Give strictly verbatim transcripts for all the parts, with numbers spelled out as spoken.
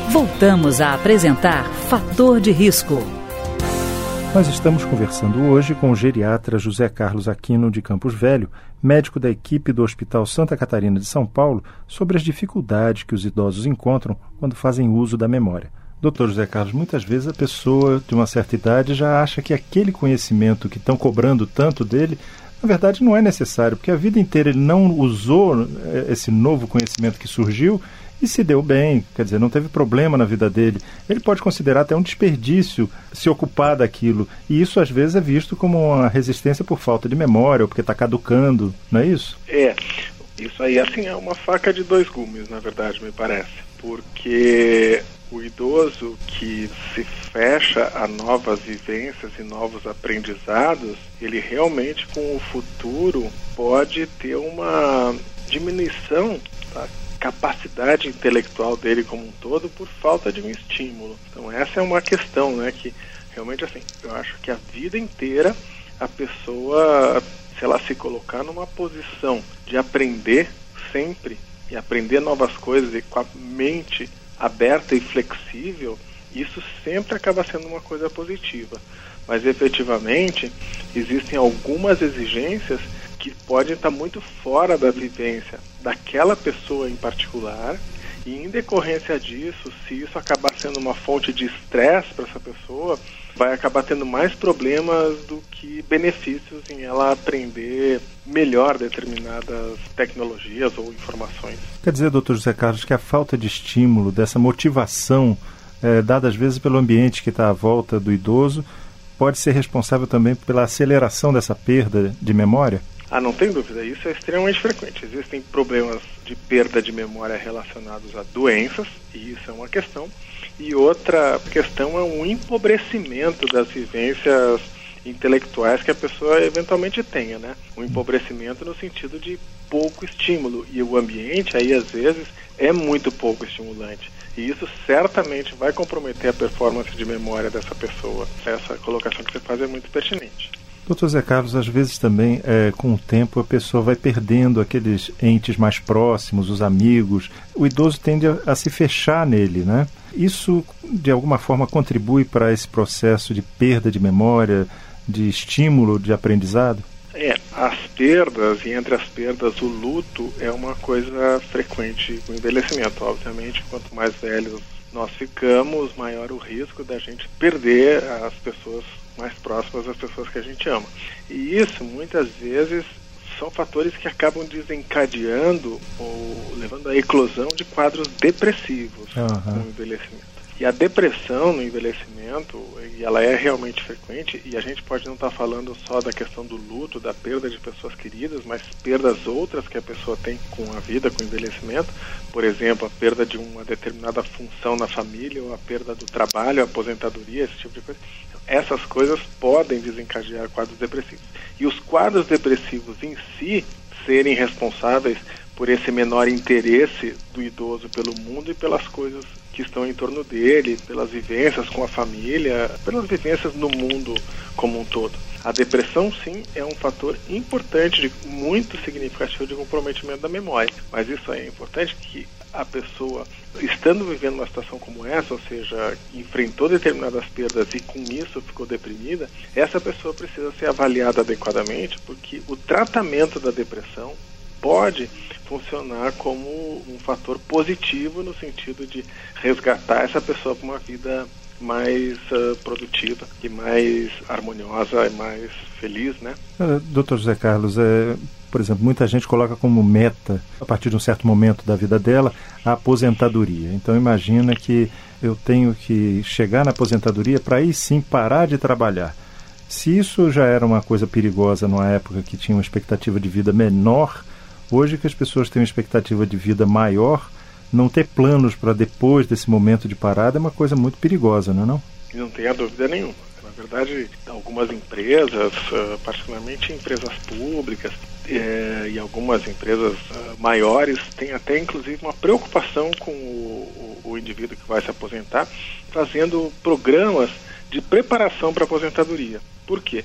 Voltamos a apresentar Fator de Risco. Nós estamos conversando hoje com o geriatra José Carlos Aquino de Campos Velho, médico da equipe do Hospital Santa Catarina de São Paulo, sobre as dificuldades que os idosos encontram quando fazem uso da memória. Doutor José Carlos, muitas vezes a pessoa de uma certa idade já acha que aquele conhecimento que estão cobrando tanto dele, na verdade não é necessário, porque a vida inteira ele não usou esse novo conhecimento que surgiu e se deu bem, quer dizer, não teve problema na vida dele. Ele pode considerar até um desperdício se ocupar daquilo, e isso às vezes é visto como uma resistência por falta de memória, ou porque está caducando, não é isso? É, isso aí assim é uma faca de dois gumes, na verdade, me parece, porque o idoso que se fecha a novas vivências e novos aprendizados, ele realmente com o futuro pode ter uma diminuição da capacidade intelectual dele como um todo por falta de um estímulo. Então essa é uma questão, né, que realmente assim, eu acho que a vida inteira a pessoa, se ela se colocar numa posição de aprender sempre e aprender novas coisas e com a mente aberta e flexível, isso sempre acaba sendo uma coisa positiva. Mas efetivamente existem algumas exigências que podem estar muito fora da vivência daquela pessoa em particular, e em decorrência disso, se isso acabar sendo uma fonte de estresse para essa pessoa, vai acabar tendo mais problemas do que benefícios em ela aprender melhor determinadas tecnologias ou informações. Quer dizer, doutor José Carlos, que a falta de estímulo, dessa motivação, é, dada às vezes pelo ambiente que está à volta do idoso, pode ser responsável também pela aceleração dessa perda de memória? Ah, não tem dúvida, isso é extremamente frequente. Existem problemas de perda de memória relacionados a doenças, e isso é uma questão. E outra questão é um empobrecimento das vivências intelectuais que a pessoa eventualmente tenha, né? Um empobrecimento no sentido de pouco estímulo, e o ambiente aí às vezes é muito pouco estimulante. E isso certamente vai comprometer a performance de memória dessa pessoa. Essa colocação que você faz é muito pertinente. Doutor Zé Carlos, às vezes também, é, com o tempo, a pessoa vai perdendo aqueles entes mais próximos, os amigos. O idoso tende a, a se fechar nele, né? Isso, de alguma forma, contribui para esse processo de perda de memória, de estímulo, de aprendizado? É, as perdas, e entre as perdas o luto é uma coisa frequente no envelhecimento. Obviamente, quanto mais velhos nós ficamos, maior o risco da gente perder as pessoas mais próximas das pessoas que a gente ama. E isso, muitas vezes, são fatores que acabam desencadeando ou levando à eclosão de quadros depressivos uhum. com o envelhecimento. E a depressão no envelhecimento, e ela é realmente frequente, e a gente pode não estar falando só da questão do luto, da perda de pessoas queridas, mas perdas outras que a pessoa tem com a vida, com o envelhecimento. Por exemplo, a perda de uma determinada função na família, ou a perda do trabalho, a aposentadoria, esse tipo de coisa. Essas coisas podem desencadear quadros depressivos. E os quadros depressivos em si serem responsáveis por esse menor interesse do idoso pelo mundo e pelas coisas que estão em torno dele, pelas vivências com a família, pelas vivências no mundo como um todo. A depressão, sim, é um fator importante, de, muito significativo de comprometimento da memória. Mas isso é importante que a pessoa, estando vivendo uma situação como essa, ou seja, enfrentou determinadas perdas e com isso ficou deprimida, essa pessoa precisa ser avaliada adequadamente, porque o tratamento da depressão pode funcionar como um fator positivo no sentido de resgatar essa pessoa para uma vida mais uh, produtiva e mais harmoniosa e mais feliz, né? Uh, doutor José Carlos, é, por exemplo, muita gente coloca como meta, a partir de um certo momento da vida dela, a aposentadoria. Então imagina que eu tenho que chegar na aposentadoria para aí sim parar de trabalhar. Se isso já era uma coisa perigosa numa época que tinha uma expectativa de vida menor, hoje que as pessoas têm uma expectativa de vida maior, não ter planos para depois desse momento de parada é uma coisa muito perigosa, não é não? Não tenha dúvida nenhuma. Na verdade, algumas empresas, particularmente empresas públicas eh, e algumas empresas uh, maiores, têm até inclusive uma preocupação com o, o, o indivíduo que vai se aposentar, fazendo programas de preparação para a aposentadoria. Por quê?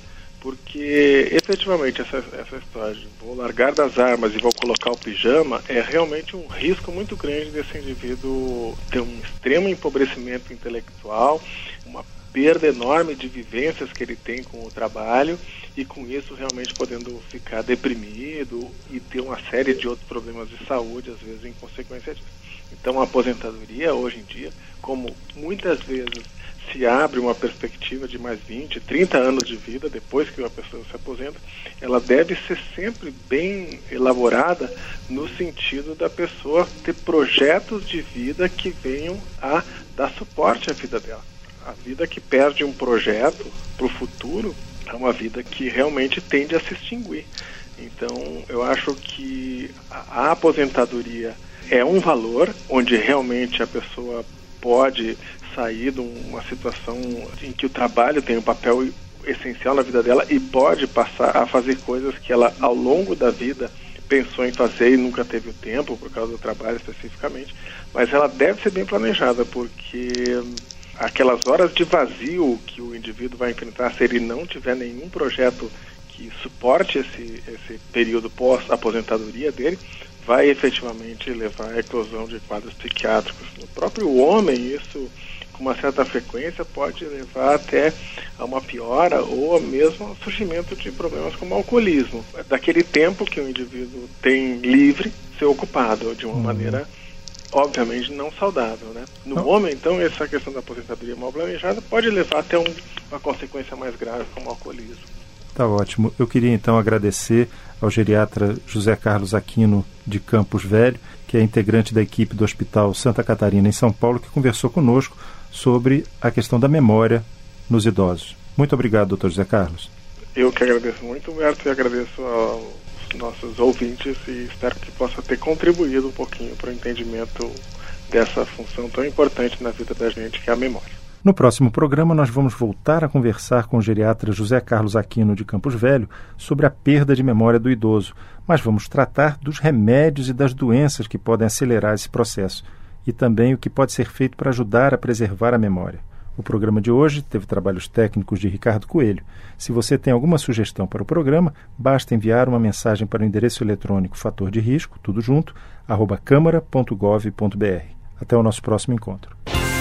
porque efetivamente essa, essa história de vou largar das armas e vou colocar o pijama é realmente um risco muito grande desse indivíduo ter um extremo empobrecimento intelectual, uma perda enorme de vivências que ele tem com o trabalho e com isso realmente podendo ficar deprimido e ter uma série de outros problemas de saúde, às vezes em consequência disso. Então a aposentadoria hoje em dia, como muitas vezes se abre uma perspectiva de mais vinte, trinta anos de vida depois que a pessoa se aposenta, ela deve ser sempre bem elaborada no sentido da pessoa ter projetos de vida que venham a dar suporte à vida dela. A vida que perde um projeto para o futuro é uma vida que realmente tende a se extinguir. Então, eu acho que a, a aposentadoria é um valor onde realmente a pessoa pode sair de uma situação em que o trabalho tem um papel essencial na vida dela e pode passar a fazer coisas que ela, ao longo da vida, pensou em fazer e nunca teve o tempo, por causa do trabalho especificamente, mas ela deve ser bem planejada, porque aquelas horas de vazio que o indivíduo vai enfrentar se ele não tiver nenhum projeto que suporte esse, esse período pós-aposentadoria dele, vai efetivamente levar à eclosão de quadros psiquiátricos. No próprio homem, isso com uma certa frequência pode levar até a uma piora ou mesmo ao surgimento de problemas como alcoolismo. Daquele tempo que o indivíduo tem livre, ser ocupado de uma uhum. maneira obviamente não saudável, né? No não. homem, então, essa questão da aposentadoria mal planejada pode levar até um, uma consequência mais grave como o alcoolismo. Tá ótimo. Eu queria então agradecer ao geriatra José Carlos Aquino de Campos Velho, que é integrante da equipe do Hospital Santa Catarina em São Paulo, que conversou conosco sobre a questão da memória nos idosos. Muito obrigado, doutor José Carlos. Eu que agradeço muito, Humberto, e agradeço aos nossos ouvintes e espero que possa ter contribuído um pouquinho para o entendimento dessa função tão importante na vida da gente, que é a memória. No próximo programa, nós vamos voltar a conversar com o geriatra José Carlos Aquino de Campos Velho sobre a perda de memória do idoso, mas vamos tratar dos remédios e das doenças que podem acelerar esse processo e também o que pode ser feito para ajudar a preservar a memória. O programa de hoje teve trabalhos técnicos de Ricardo Coelho. Se você tem alguma sugestão para o programa, basta enviar uma mensagem para o endereço eletrônico fator de risco, tudo junto, arroba câmara ponto gov ponto br. Até o nosso próximo encontro.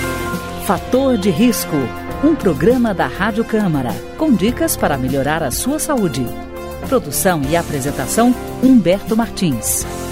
Fator de Risco, um programa da Rádio Câmara, com dicas para melhorar a sua saúde. Produção e apresentação, Humberto Martins.